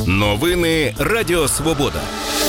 Новини Радіо Свобода.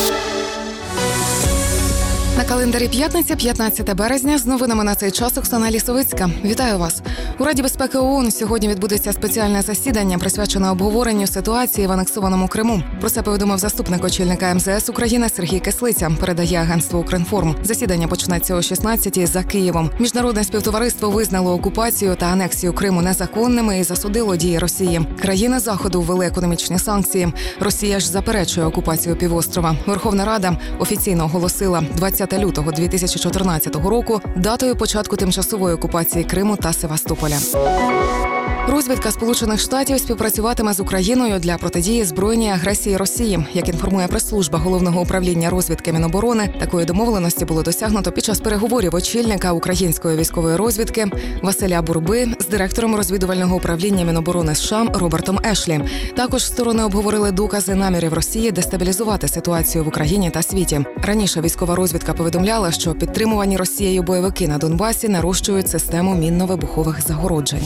На календарі п'ятниця, 15 березня. З новинами на цей час Оксана Лісовицька. Вітаю вас. У Раді безпеки ООН сьогодні відбудеться спеціальне засідання, присвячене обговоренню ситуації в анексованому Криму. Про це повідомив заступник очільника МЗС України Сергій Кислиця, передає агентство «Укрінформ». Засідання почнеться о 16-й за Києвом. Міжнародне співтовариство визнало окупацію та анексію Криму незаконними і засудило дії Росії. Країни Заходу ввели економічні санкції. Росія ж заперечує окупацію півострова. Верховна Рада офіційно оголосила 20 лютого 2014 року датою початку тимчасової окупації Криму та Севастополя. Розвідка Сполучених Штатів співпрацюватиме з Україною для протидії збройній агресії Росії. Як інформує прес-служба Головного управління розвідки Міноборони, такої домовленості було досягнуто під час переговорів очільника української військової розвідки Василя Бурби з директором розвідувального управління Міноборони США Робертом Ешлі. Також сторони обговорили докази намірів Росії дестабілізувати ситуацію в Україні та світі. Раніше військова розвідка повідомляла, що підтримувані Росією бойовики на Донбасі нарощують систему мінно-вибухових загороджень.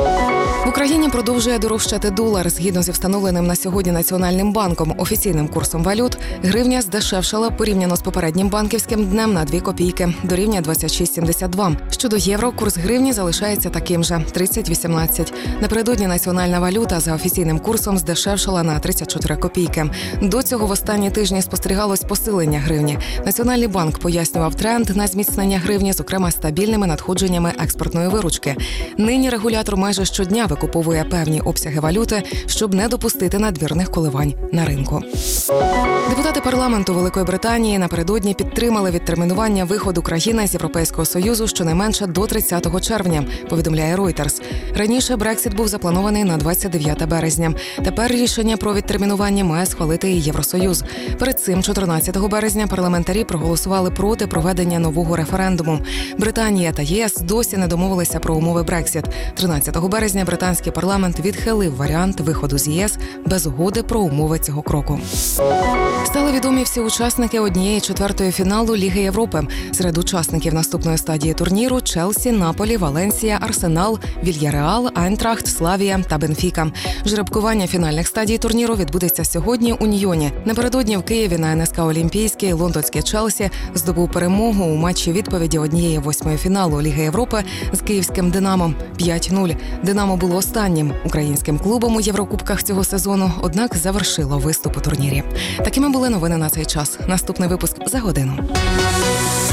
В Україні продовжує дорожчати долар. Згідно зі встановленим на сьогодні Національним банком офіційним курсом валют, гривня здешевшала порівняно з попереднім банківським днем на 2 копійки, до рівня 26,72. Щодо євро, курс гривні залишається таким же – 30,18. Напередодні національна валюта за офіційним курсом здешевшала на 34 копійки. До цього в останні тижні спостерігалось посилення гривні. Національний банк пояснював тренд на зміцнення гривні, зокрема стабільними надходженнями експортної виручки. Нині регулятор майже щодня викуповує певні обсяги валюти, щоб не допустити надмірних коливань на ринку. Депутати парламенту Великої Британії напередодні підтримали відтермінування виходу країни з Європейського Союзу щонайменше до 30 червня, повідомляє Reuters. Раніше Брексіт був запланований на 29 березня. Тепер рішення про відтермінування має схвалити і Євросоюз. Перед цим 14 березня парламентарі проголосували проти проведення нового референдуму. Британія та ЄС досі не домовилися про умови Брексіт. 13 березня британський парламент відхилив варіант виходу з ЄС без угоди про умови цього кроку. Стали відомі всі учасники 1/4 фіналу Ліги Європи. Серед учасників наступної стадії турніру – Челсі, Наполі, Валенсія, Арсенал, Вільяреал, Айнтрахт, Славія та Бенфіка. Жеребкування фінальних стадій турніру відбудеться сьогодні у Ньйоні. Напередодні в Києві на НСК Олімпійський лондонський Челсі здобув перемогу у матчі відповіді 1/8 фіналу Ліги Європи з київським «Динамо» 5-0. «Динамо» було останнім українським клубом у Єврокубках цього сезону, однак завершило виступ у турнірі. Такими були новини на цей час. Наступний випуск за годину.